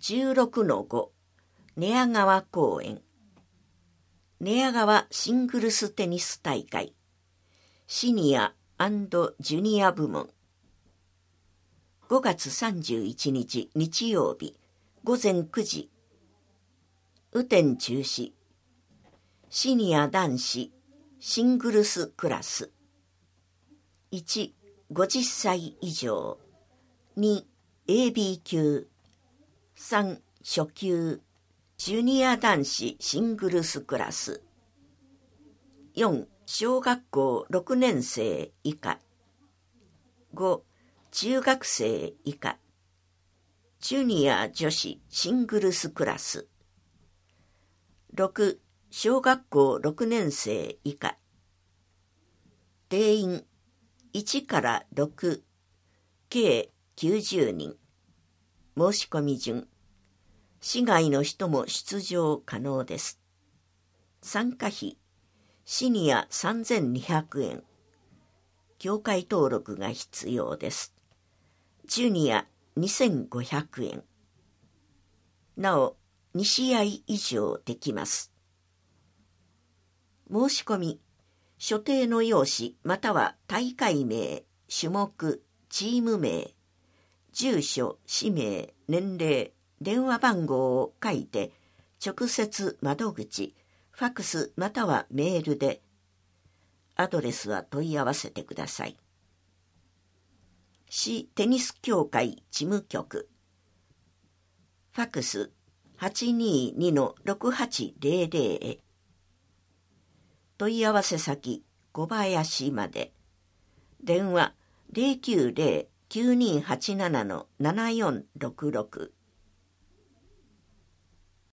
16-5 寝屋川公園寝屋川シングルステニス大会シニア&ジュニア部門5月31日日曜日午前9時雨天中止シニア男子シングルスクラス1、50歳以上2、AB 級3、初級ジュニア男子シングルスクラス4、小学校6年生以下5、中学生以下ジュニア女子シングルスクラス6、小学校6年生以下定員1から6計90人申し込み順市外の人も出場可能です参加費シニア3200円協会登録が必要ですジュニア2500円なお2試合以上できます申し込み所定の用紙または大会名、種目、チーム名、住所、氏名、年齢、電話番号を書いて直接窓口、ファクスまたはメールでアドレスは問い合わせてください。市テニス協会事務局ファクス 822-6800 へ問い合わせ先小林まで電話 090-9287-7466